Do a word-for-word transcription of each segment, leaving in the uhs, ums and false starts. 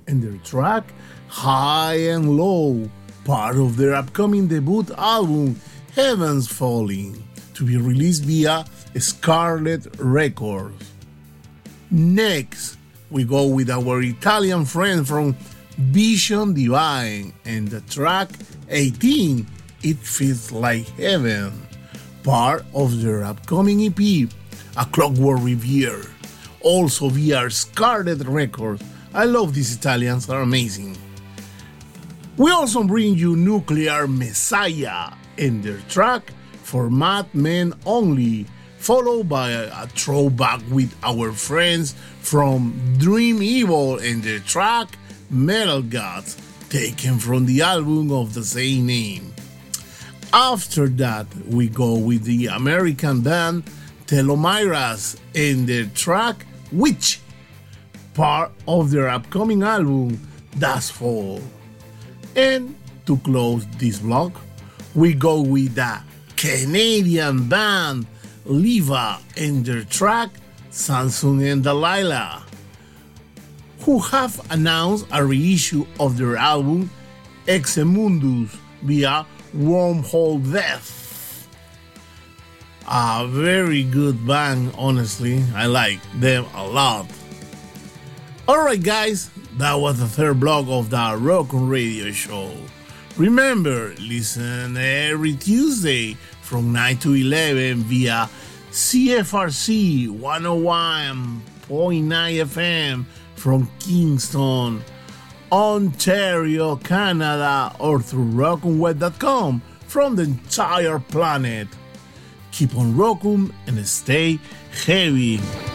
and their track High and Low, part of their upcoming debut album Heaven's Falling, to be released via Scarlet Records. Next, we go with our Italian friend from Vision Divine and the track eighteen, It Feels Like Heaven, part of their upcoming E P, A Clockwork Reverie, also via Scarlet Records. I love these Italians, they're amazing. We also bring you Nuclear Messiah and their track For Mad Men Only, followed by a, a throwback with our friends from Dream Evil and their track Metal Gods, taken from the album of the same name. After that, we go with the American band Telomiras and their track Witch, part of their upcoming album Das Fall. And to close this block, we go with the Canadian band Liva and their track Samson and Delilah, who have announced a reissue of their album Exemundus via Wormhole Death. A very good band, honestly. I like them a lot. Alright guys, that was the third block of the Rock on Radio show. Remember, listen every Tuesday from nine to eleven via C F R C one oh one point nine F M from Kingston, Ontario, Canada, or through rock on web dot com from the entire planet. Keep on rocking and stay heavy.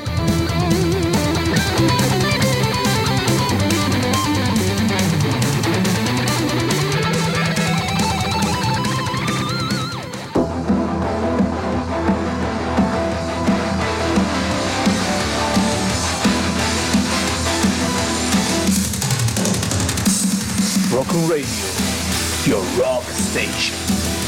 Rock on Radio, your rock station.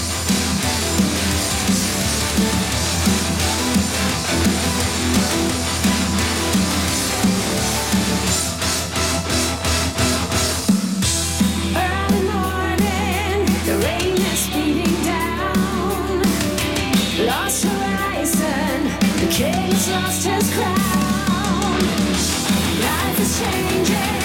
Early morning, the rain is beating down. Lost horizon, the king's lost his crown. Life is changing.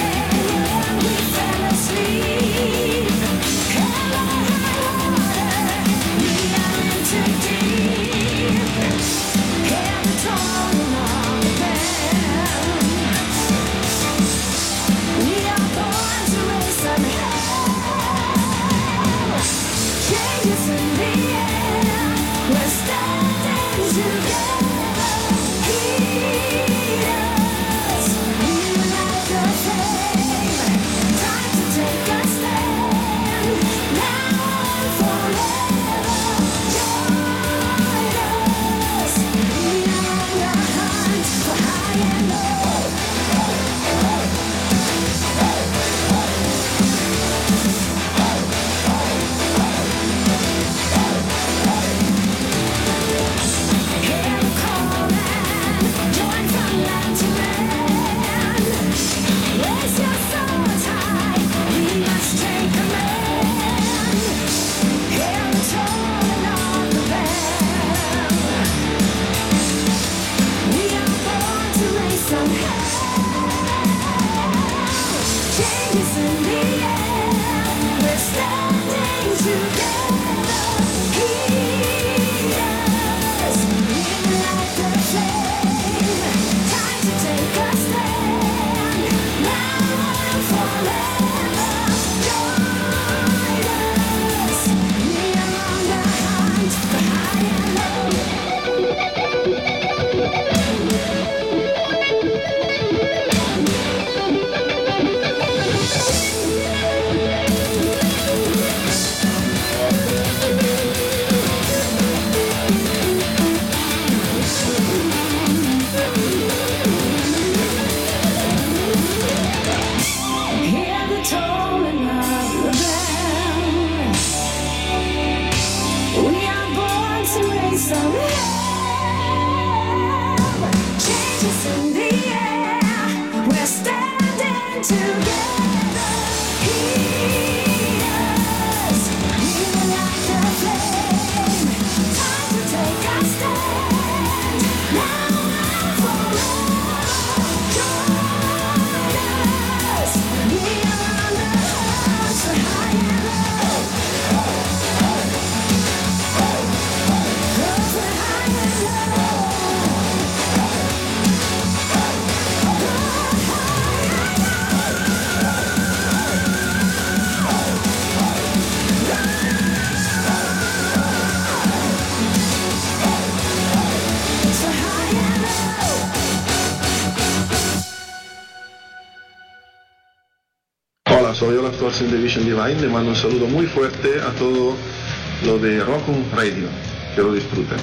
Soy el actor Sin Division Divine, le mando un saludo muy fuerte a todo lo de Rock on Radio, que lo disfruten.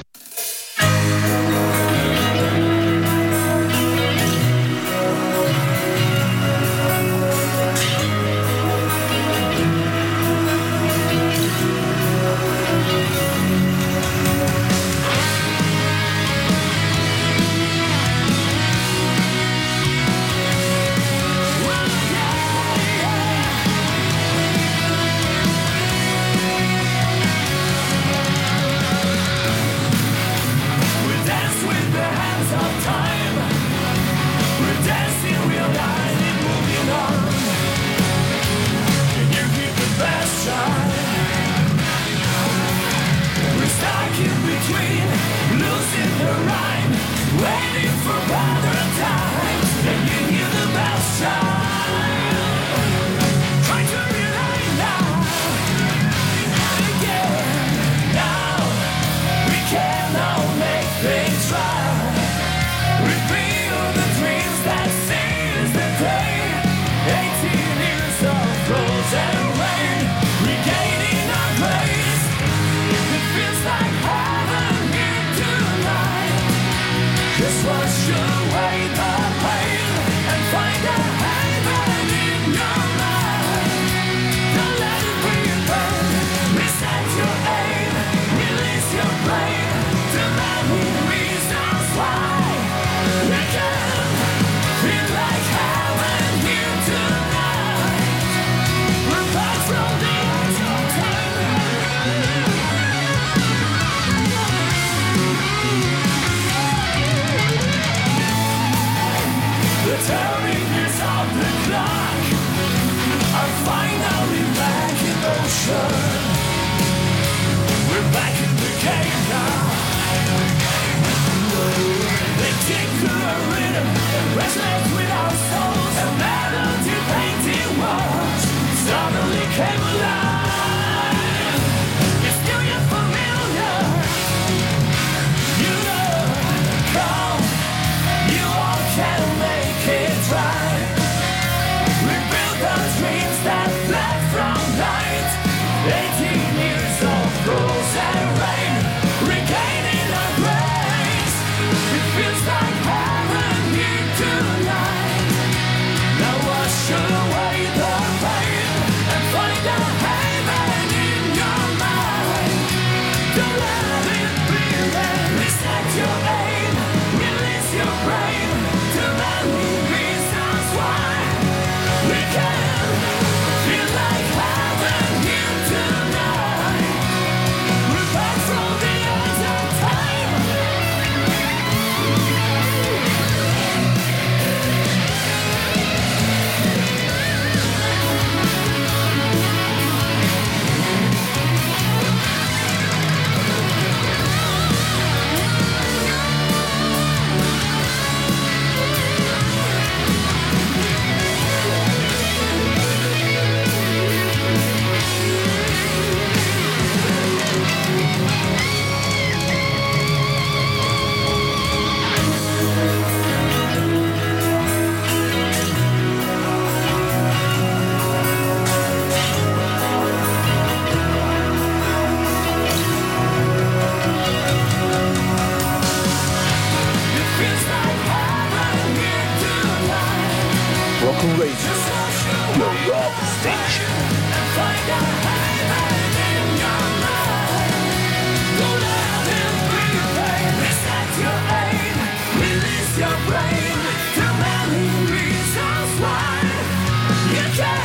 Your brain to memories of why you can't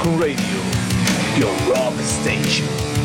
Rock on Radio, your rock station.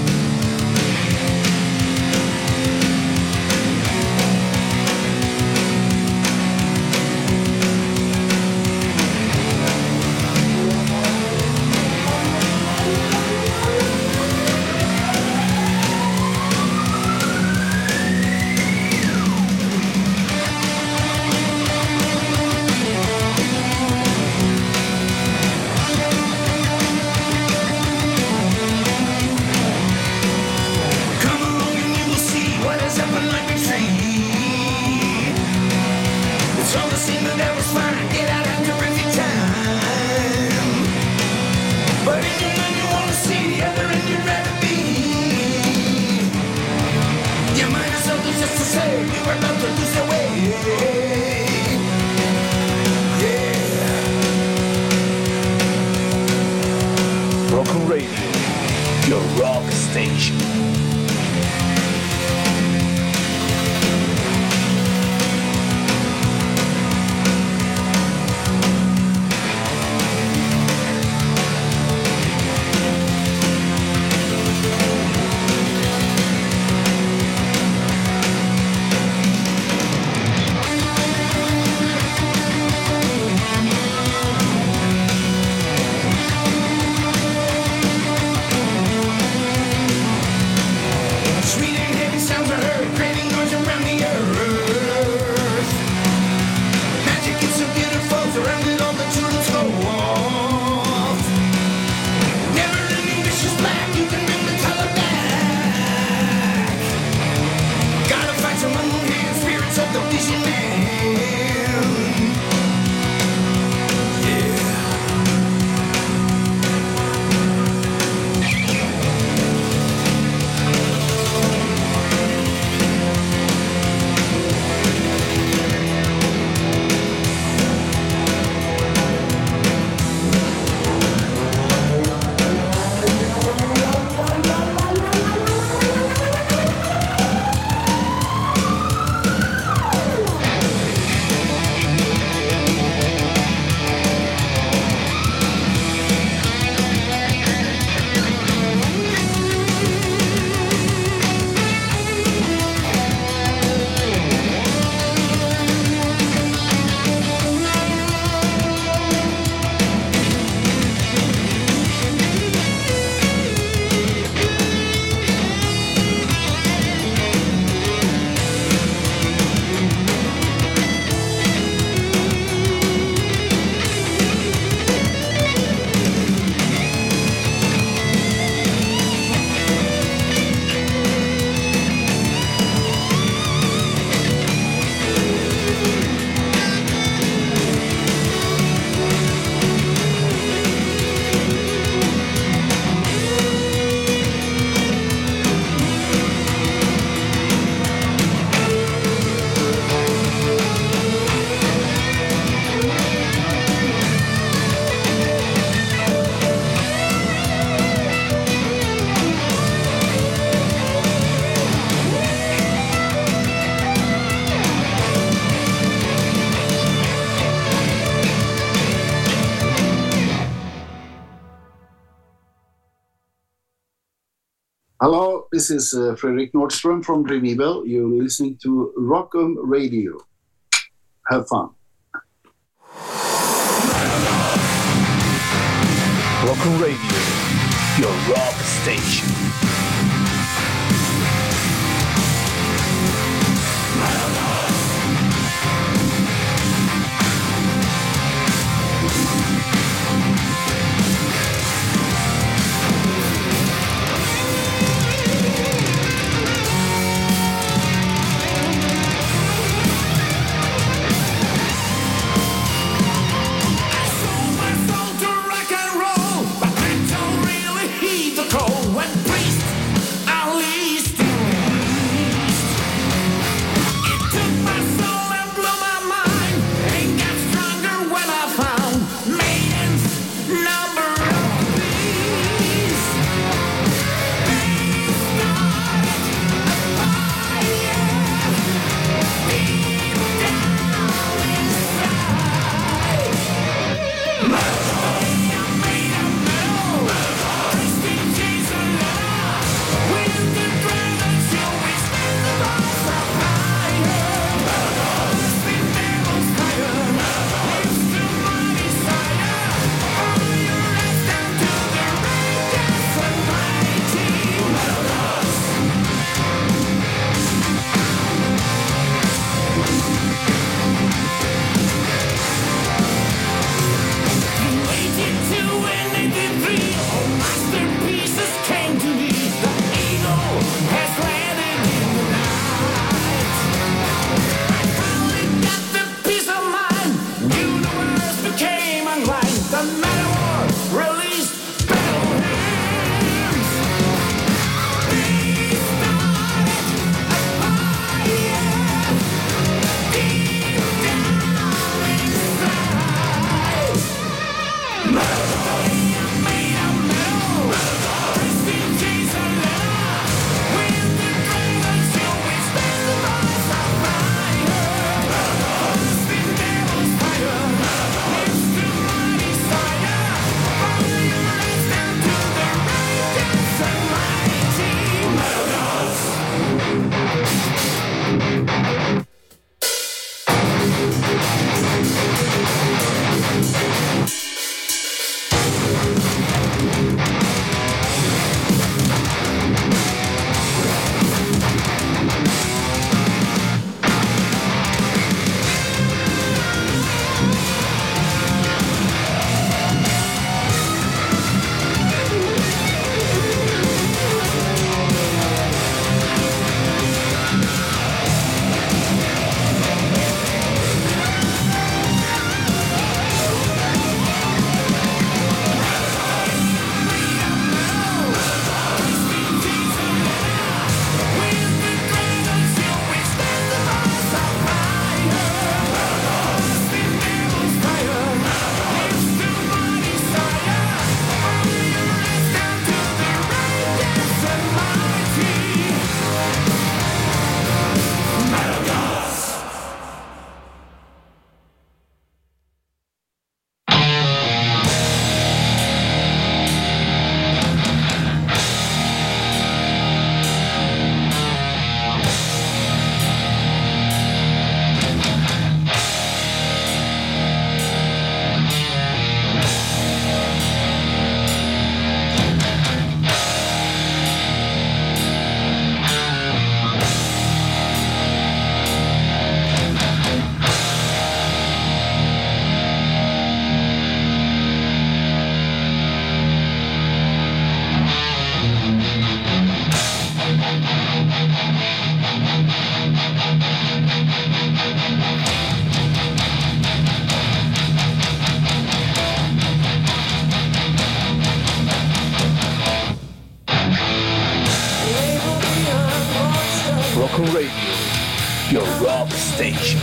Rock on Radio, your rock station. Hello, this is uh, Fredrik Nordström from Revival. You're listening to Rock on Radio. Have fun. Rock on Radio, your rock station. When Rock Radio, your rock station.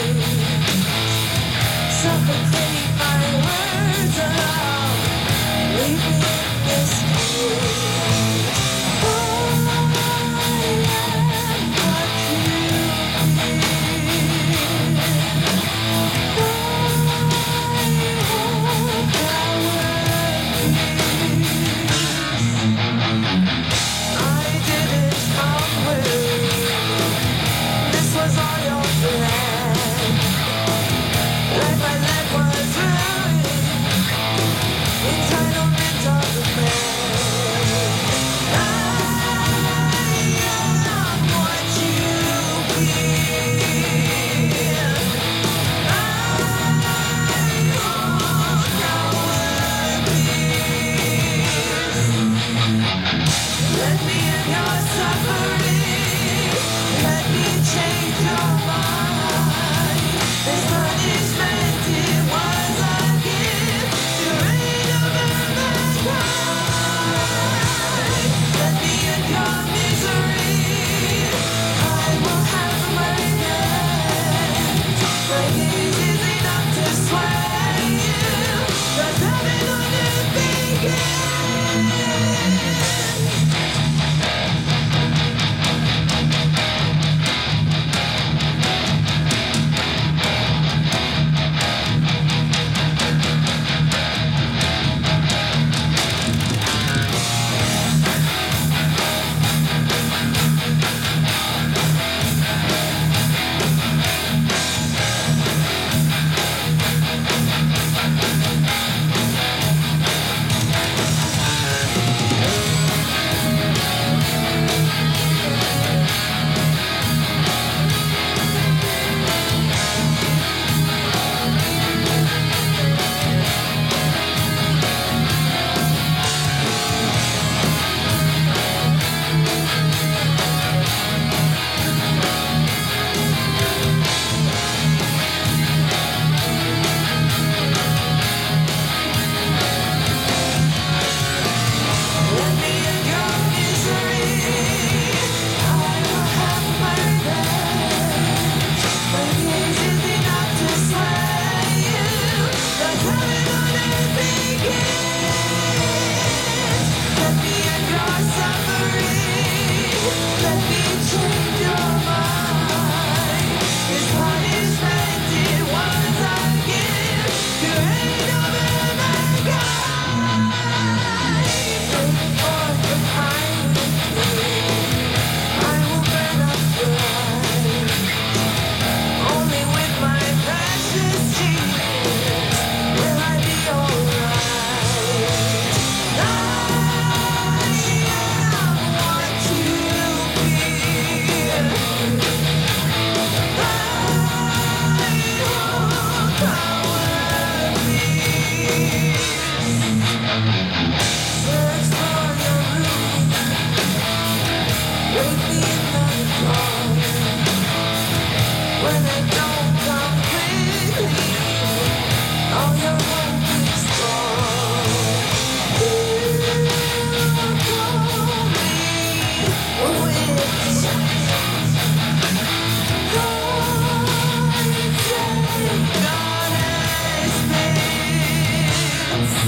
Suffocate my words aloud. Leave me in this cage. Oh, I am what you need. I didn't come with. This was all your plan.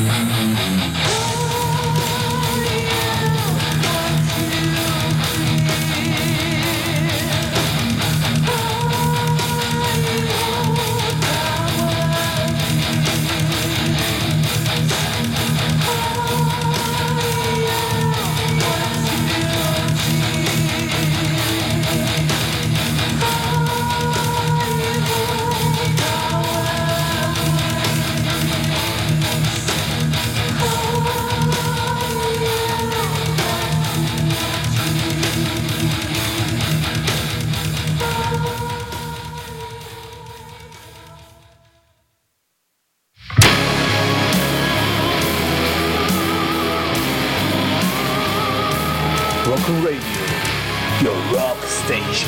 Rock Radio, your rock station.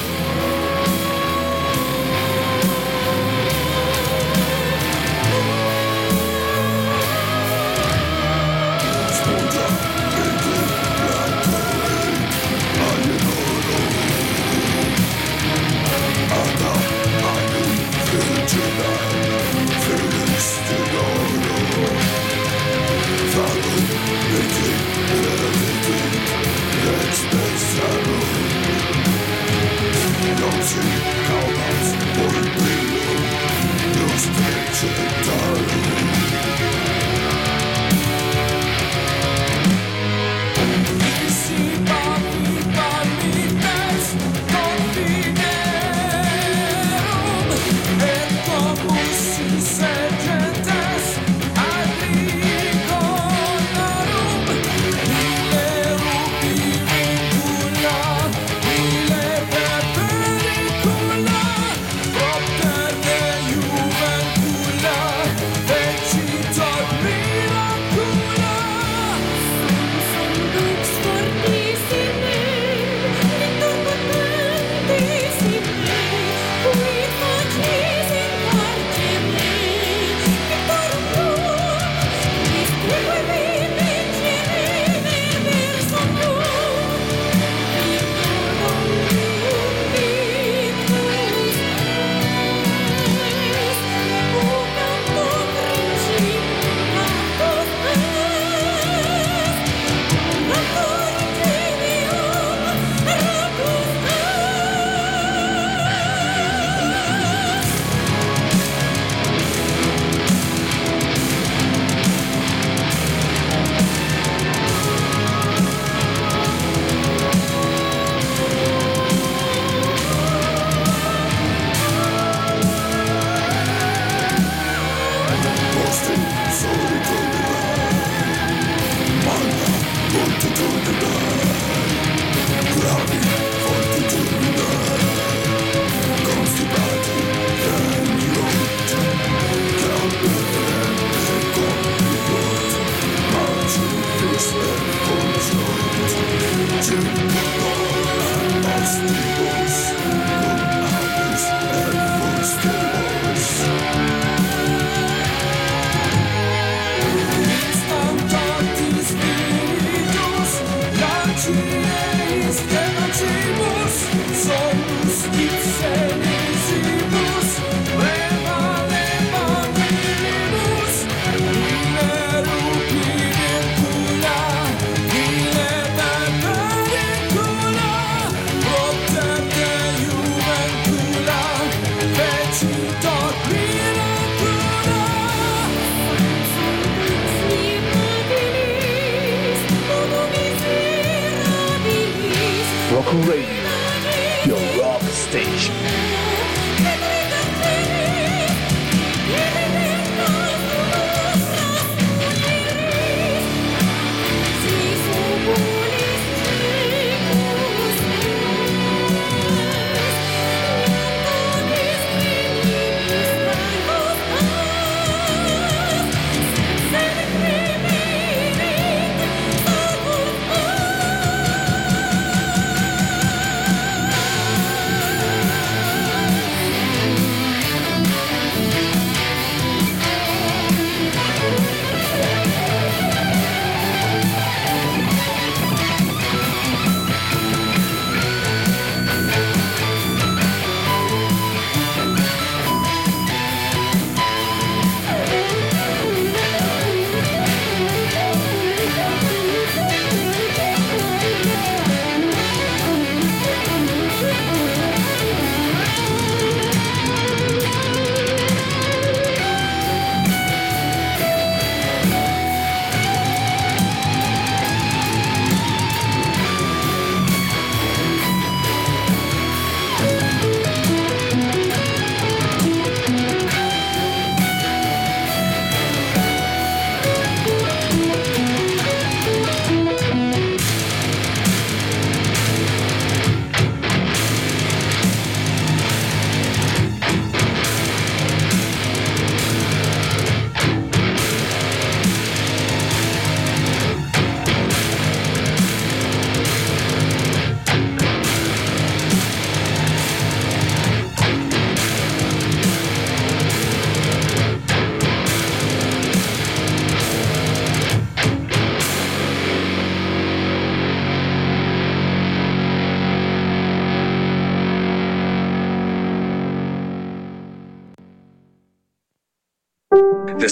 Rock Radio, your rock station.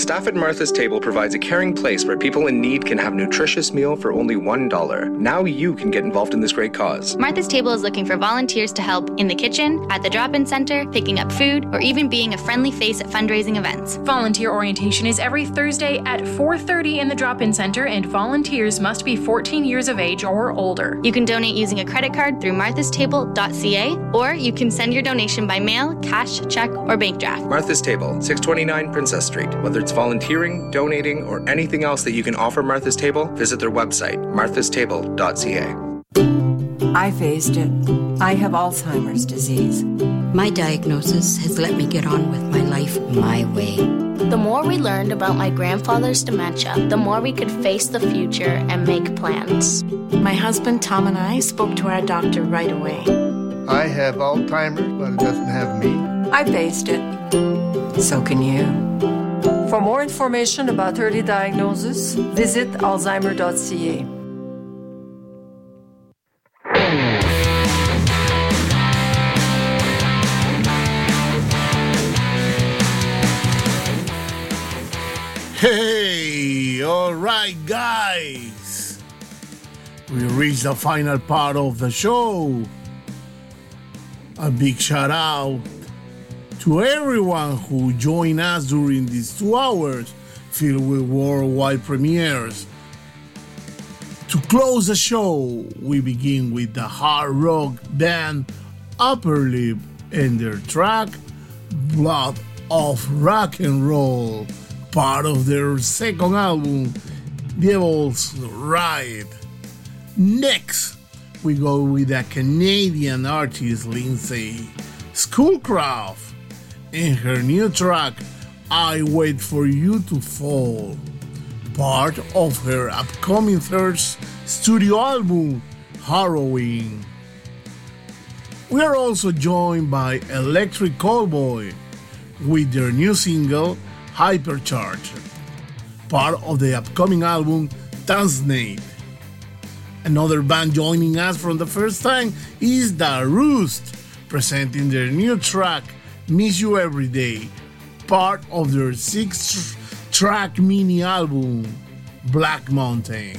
staff at Martha's Table provides a caring place where people in need can have a nutritious meal for only one dollar. Now you can get involved in this great cause. Martha's Table is looking for volunteers to help in the kitchen, at the drop-in center, picking up food, or even being a friendly face at fundraising events. Volunteer orientation is every Thursday at four thirty in the drop-in center, and volunteers must be fourteen years of age or older. You can donate using a credit card through marthas table dot c a, or you can send your donation by mail, cash, check, or bank draft. Martha's Table, six twenty-nine Princess Street. Whether it's volunteering, donating, or anything else that you can offer Martha's Table, visit their website, marthas table dot c a. I faced it. I have Alzheimer's disease. My diagnosis has let me get on with my life my way. The more we learned about my grandfather's dementia, the more we could face the future and make plans. My husband Tom and I spoke to our doctor right away. I have Alzheimer's, but it doesn't have me. I faced it. So can you. For more information about early diagnosis, visit alzheimer dot c a. Hey, all right, guys. We reached the final part of the show. A big shout out to everyone who joined us during these two hours filled with worldwide premieres. To close the show, we begin with the hard rock band Upper Lip and their track Blood of Rock and Roll, part of their second album, Devil's Ride. Next, we go with a Canadian artist, Lindsay Schoolcraft, and her new track, I Wait For You to Fall, part of her upcoming third studio album, Harrowing. We are also joined by Electric Callboy with their new single, Hypercharged, part of the upcoming album, Tanzanite. Another band joining us from the first time is The Roost, presenting their new track, Miss You Every Day, part of their six-track mini album, Black Mountain.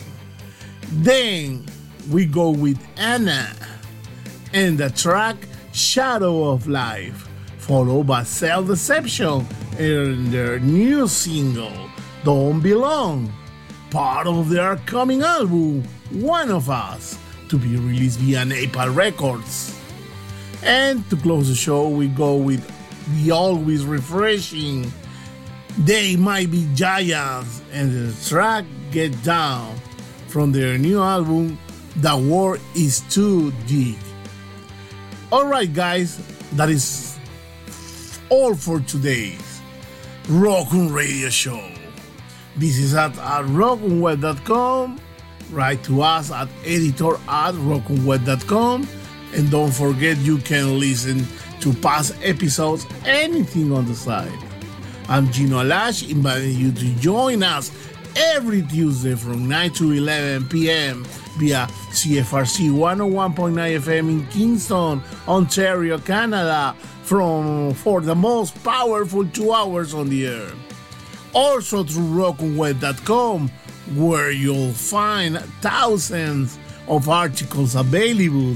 Then we go with Anna and the track Shadow of Life, followed by Self-Deception and their new single, Don't Belong, part of their upcoming album, One of Us, to be released via Napalm Records. And to close the show, we go with the always refreshing They Might Be Giants and the track Get Down from their new album, The War Is Too Deep. Alright guys, that is all for today's Rock On Radio Show. Visit us at rock on web dot com, write to us at editor at rock on web dot com, and don't forget you can listen to past episodes anything on the site. I'm Gino Alash, inviting you to join us every Tuesday from nine to eleven p.m. via C F R C one oh one point nine F M in Kingston, Ontario, Canada, from for the most powerful two hours on the air. Also through rock on web dot com, where you'll find thousands of articles available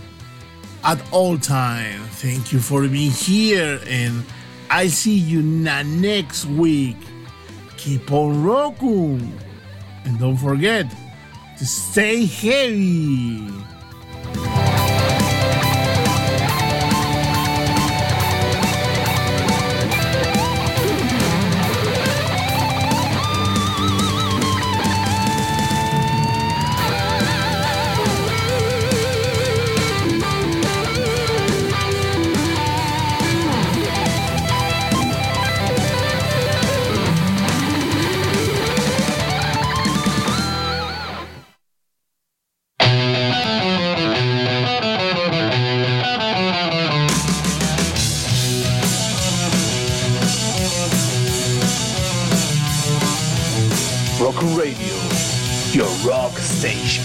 at all times. Thank you for being here, and I'll see you next week. Keep on rocking, and don't forget to stay heavy. Rock Radio, your rock station.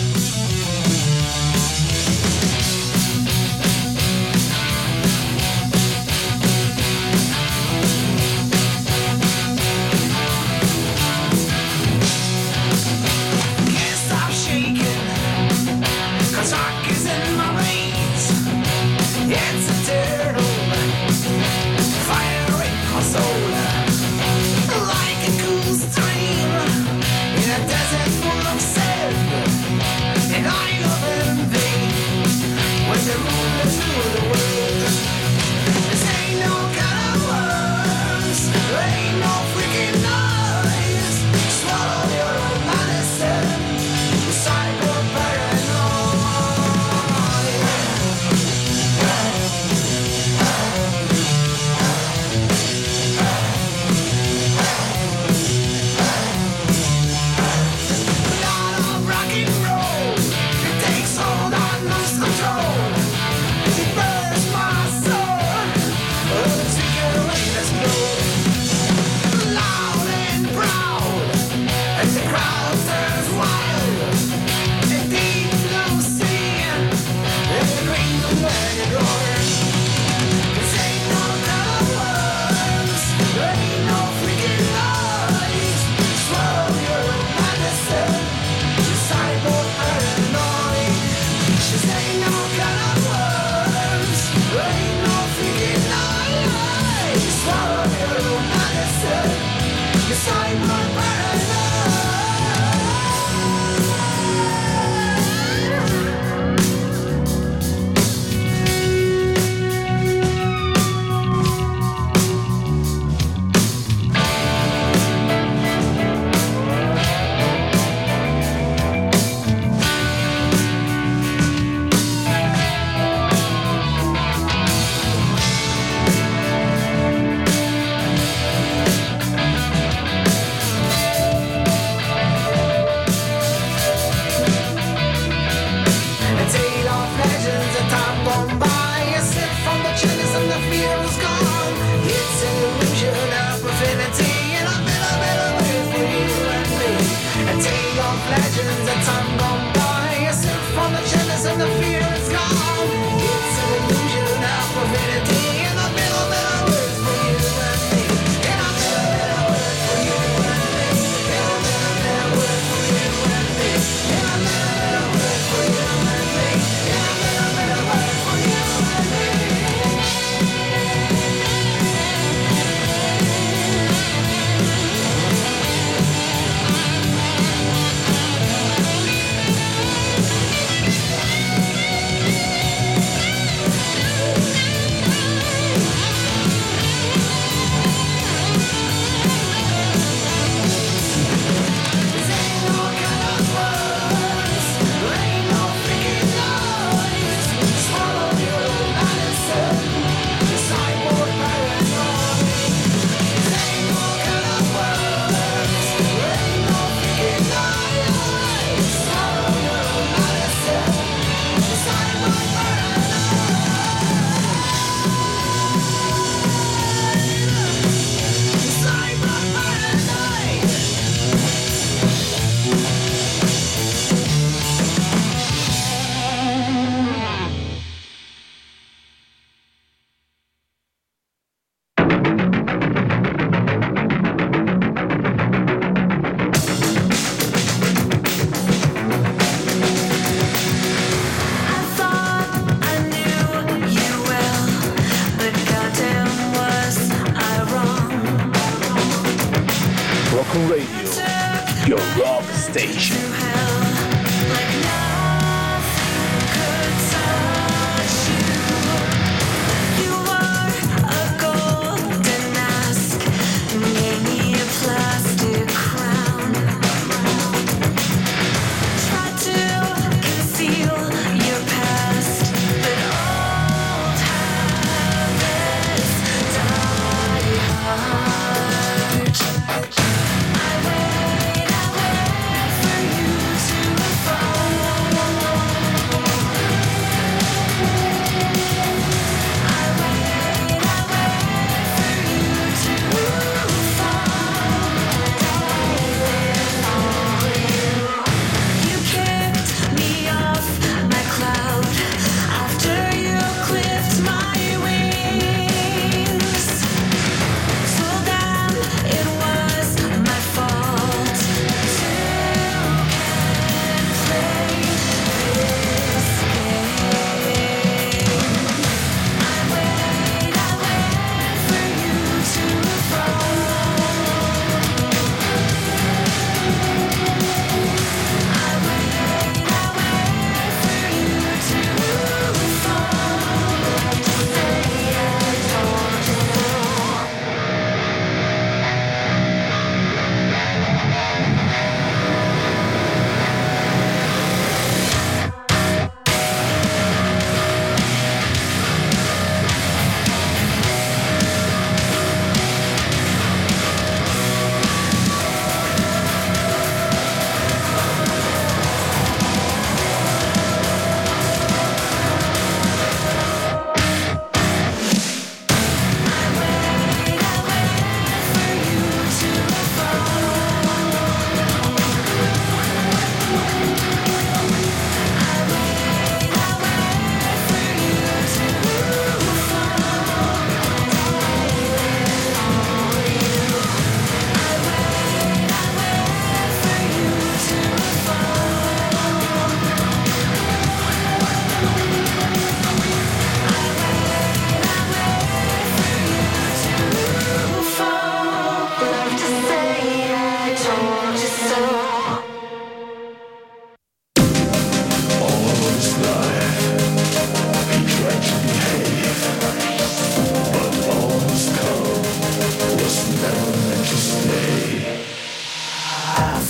I wait, I wait for you to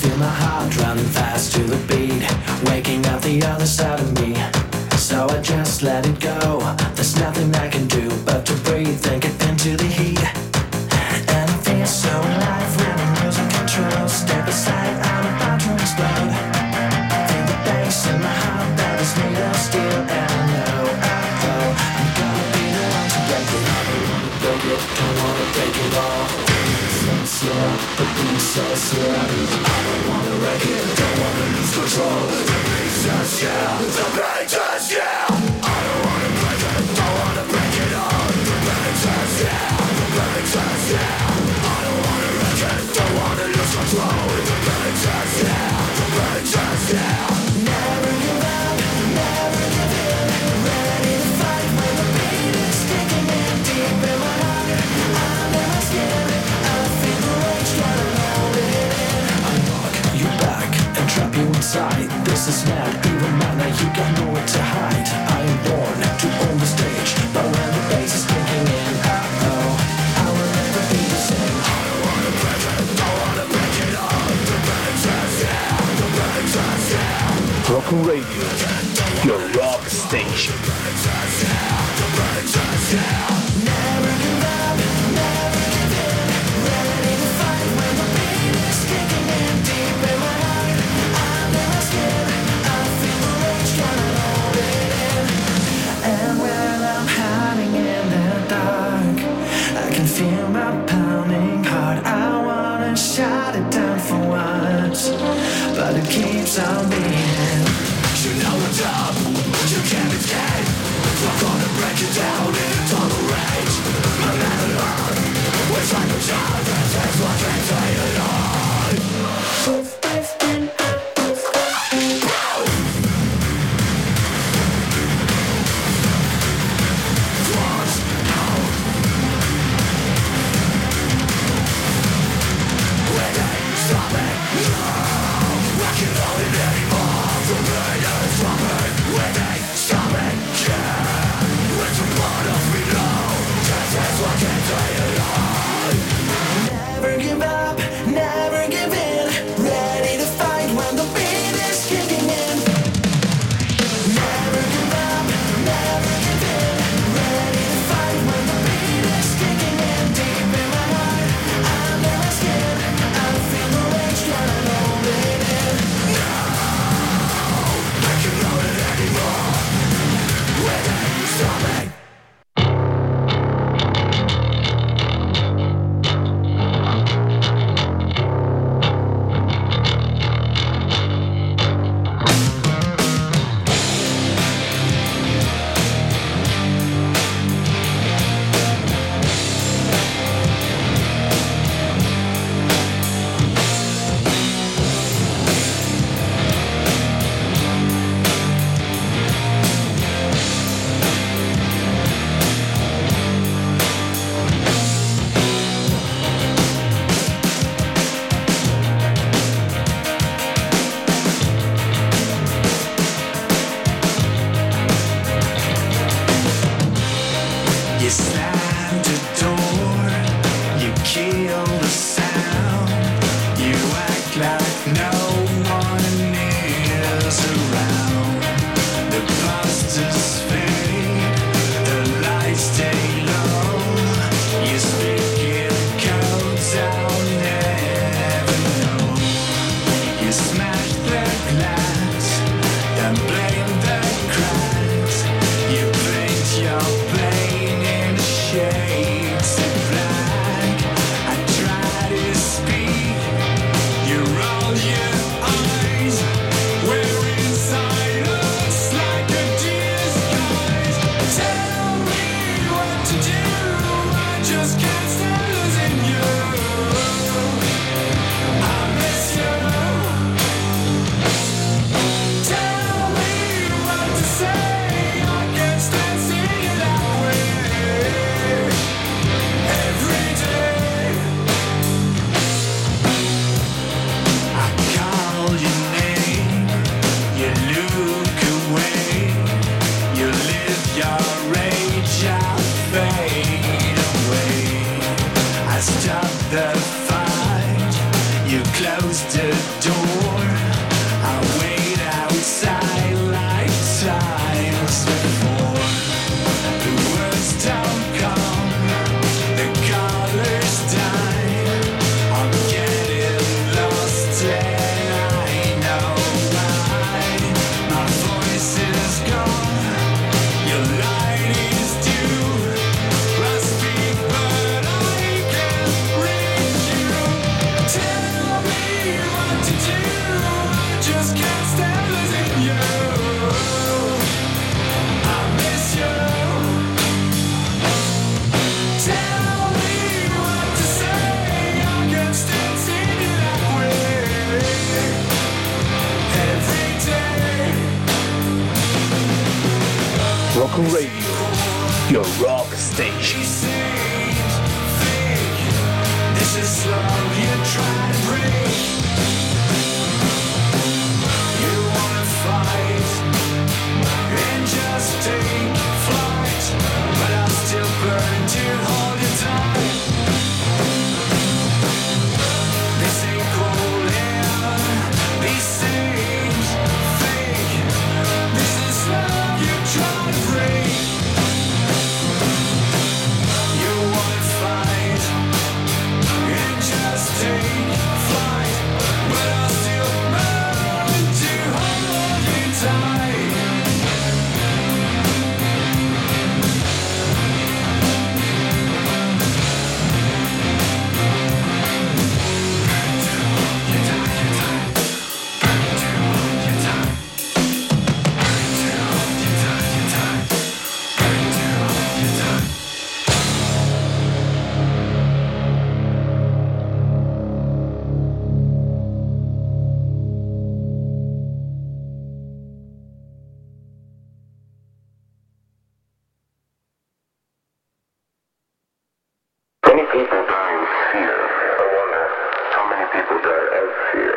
feel my heart running fast to the beat, waking up the other side of me. So I just let it go. There's nothing I can do but to breathe and get into the heat. And I feel so alive when I'm losing control. Step aside, I'm about to explode. Feel the bass in my heart that is made of steel. And I know, oh, oh, I'm gonna be the one to break it. I don't wanna break it, don't wanna break it all. So slow, the beat so slow. I don't wanna wreck it, don't wanna lose control. The beat says yeah, the beat says yeah. I don't wanna break it, don't wanna break it all. The beat says yeah, the beat says yeah. I don't wanna wreck it, don't wanna lose control. The beat says yeah, the beat says yeah. Never give up, never give in. Ready to fight when the beat is kicking in deep in my heart, under my skin. I feel the rage trying to hold it in. I knock you back and trap you inside. This is mad, even madder, you got nowhere to hide. I am born to own the stage, but when the bass is kicking in, uh-oh, I will never be the same. I don't wanna break it, don't wanna break it all. The beat says yeah, the beat says yeah. Rock on Radio, your rock station. The beat says yeah, the beat says yeah. Never give up, never give in. Ready to fight when the beat is kicking in deep in my heart, under my skin. I feel the rage trying to hold it in. And when I'm hiding in the dark, I can feel my pounding heart. I wanna shut it down for once, but it keeps on beating. You know what's up, you can't escape. I'm gonna break it down in a total rage. I'm not alone, we're trying to jump. That's what I can't say it all. Never give up, never door. I wait outside like times before. The words don't come, the colors die. I'm getting lost and I know why. My voice is gone, your light is due. I speak but I can't reach you. Tell me what to do, I just can't stand losing you. I miss you. Tell me what to say, I can't stand seeing you that way. Every day. Rock on Radio, your rock station. This is love you try to break. You wanna fight and just take flight, but I'll still burn to hold you tight. This ain't cold air, this ain't fake. This is love you try to break. You wanna fight and just take flight, but I'll still burn to hold you tight. Many people die in fear. I wonder how many people die of fear.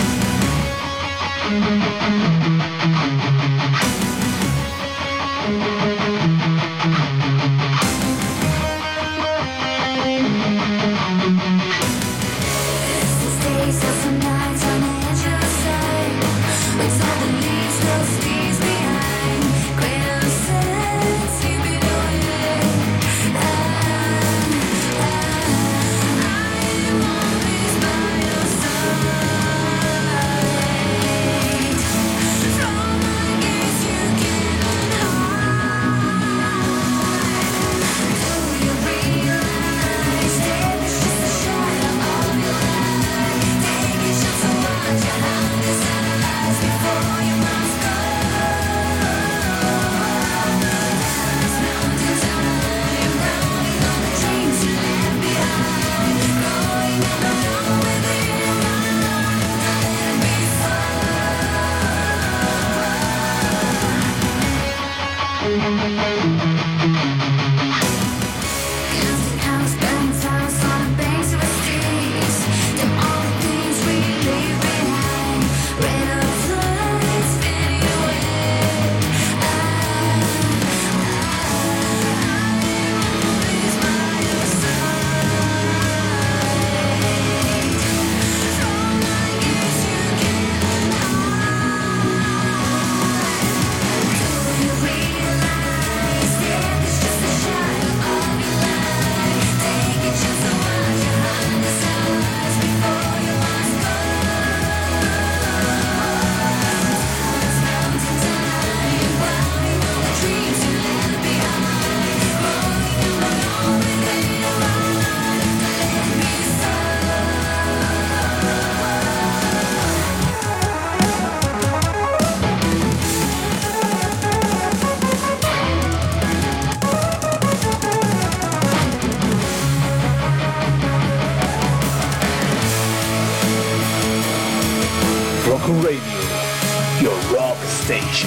Rock on Radio, your rock station.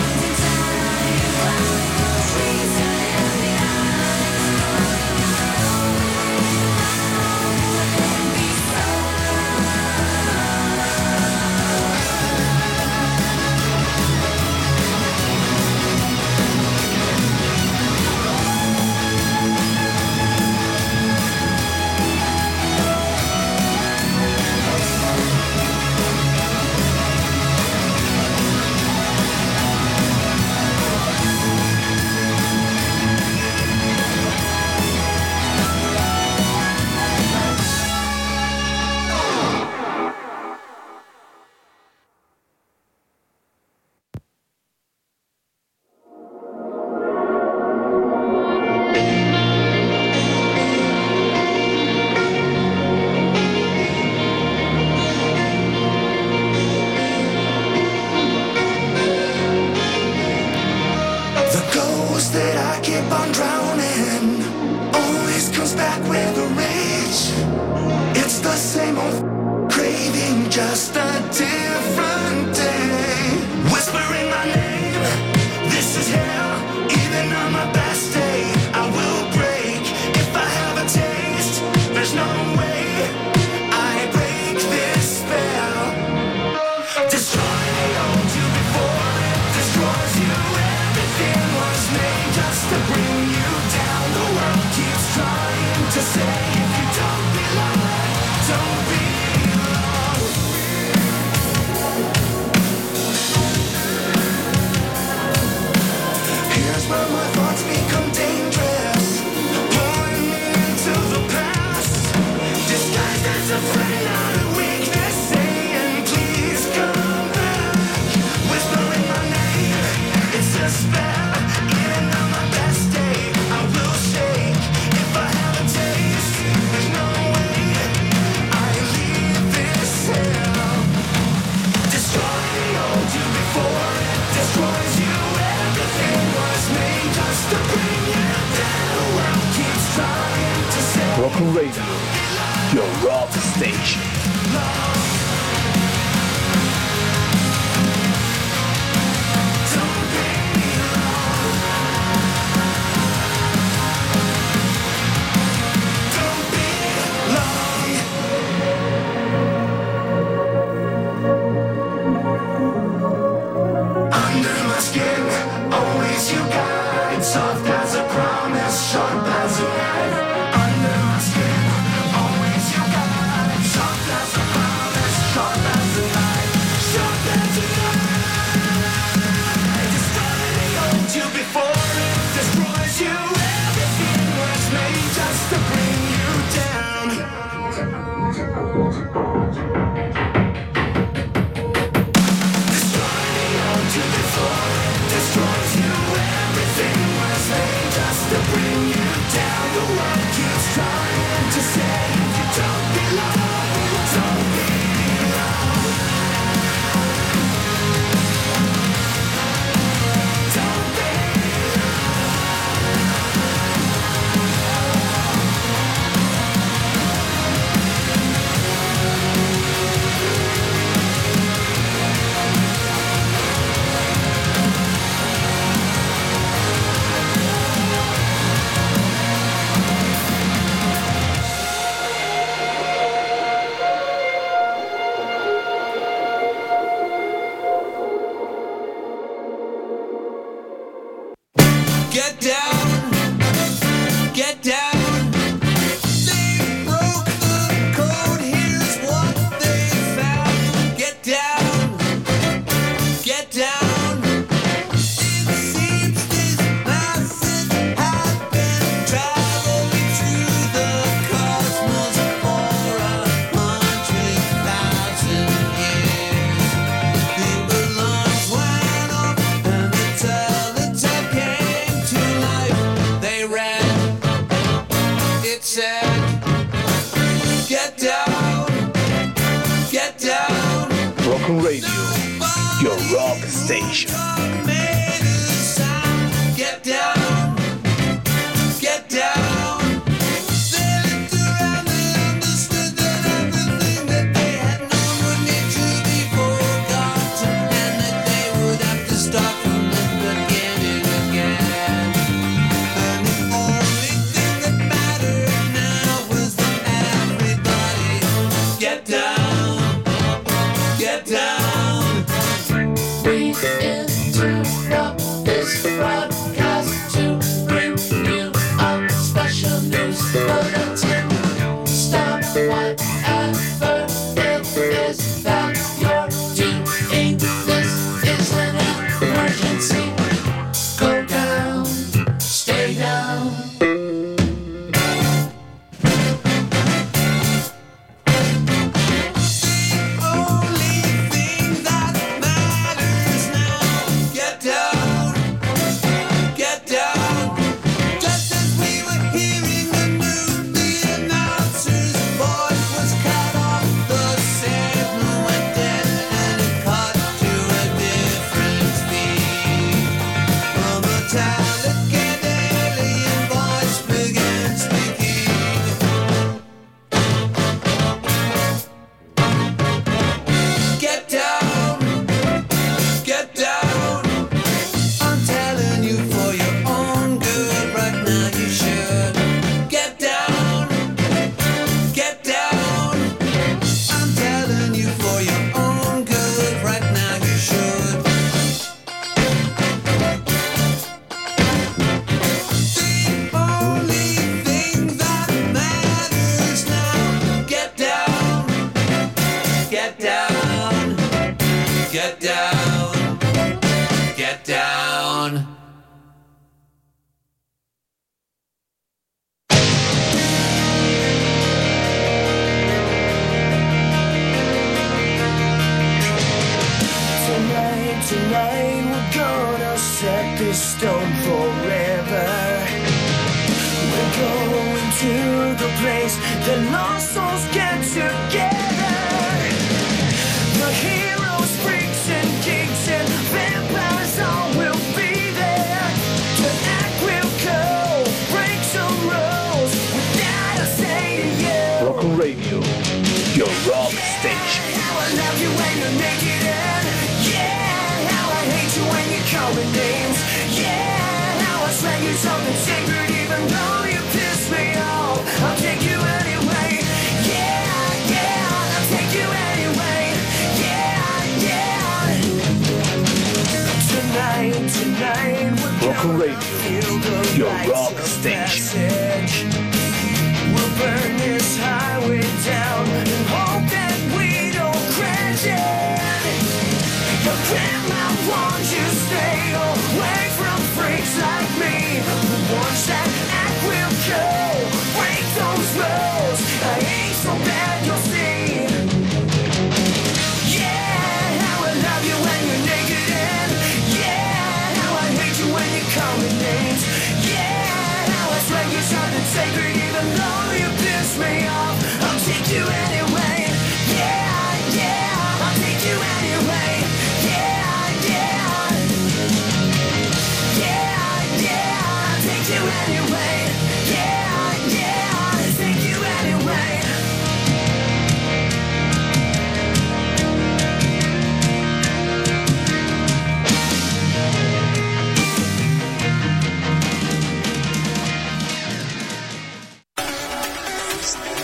Dreams back with a rage. It's the same old craving, just a different day. Whispering my name, this is hell. Even on my best day, I will break. If I have a taste, there's no way I break this spell. Destroy the old you before it destroys you. Everything was made just to bring you down. The world keeps trying to say if you don't belong, don't belong. Here's where my thoughts become dangerous, pulling me into the past, disguised as a friend, not a weakness, saying please come back. Whispering my name, it's a spell. Even on my best day, I will shake. If I have a taste, there's no way I leave this hell. Destroy the old you before it destroys you. Everything was made just to bring you down. The world keeps trying to say Rock on Radio, your rock station. under my skin, always you guide, soft as a promise, sharp as a knife. Under my skin, always you guide, soft as a promise, sharp as a knife, sharp as a knife. Destroy the old you before it destroys you. Everything was made just to bring you down. Destroys you, everything was made just to bring you down. The world keeps trying to say you don't belong, don't belong. Don't Get down, get down. They broke the code, here's what they found. Get down, get down. It seems this message had been traveling through the cosmos for a hundred thousand years. The alarms went off and the teletype came to life. They read, it said, get down, get down. Rock on Radio, your rock station. Made a sound. Get down, get down. They looked around and understood that everything that they had known would need to be forgotten, and that they would have to start from the beginning again. And the only thing that mattered now was that everybody get down, get down. breathe into this broadcast to bring you a special news bulletin. Stop whatever it is that you're doing. This is an emergency. Go down, stay down. Only thing that matters now. Get down, get down. Just as we were hearing the news, the announcer's voice was Get down, get down. Tonight, tonight, we're gonna set this stone forever. We're going to the place that lost souls get together. The heroes, freaks, and geeks, and vampires all will be there. The act will go, break some rules without a say to you. Rock on Radio, your rock station. How I love you when you're naked and yeah, how I hate you when you call me names. Yeah, how I swear you something sacred even though you piss me off. I'll take you anyway. Yeah, yeah, I'll take you anyway. Yeah, yeah. Tonight, tonight, we're Rock on gonna Radio, feel the your rites rock of station. passage. We'll burn this highway down and hope that we don't crash it. Your grandma wants you stay away from freaks like me. Once that act will go, break those rules. I ain't so bad, you'll see. Yeah, how I love you when you're naked and yeah, how I hate you when you call me names. Yeah, how I swear you're something sacred even though you piss me off. I'll take you anyway.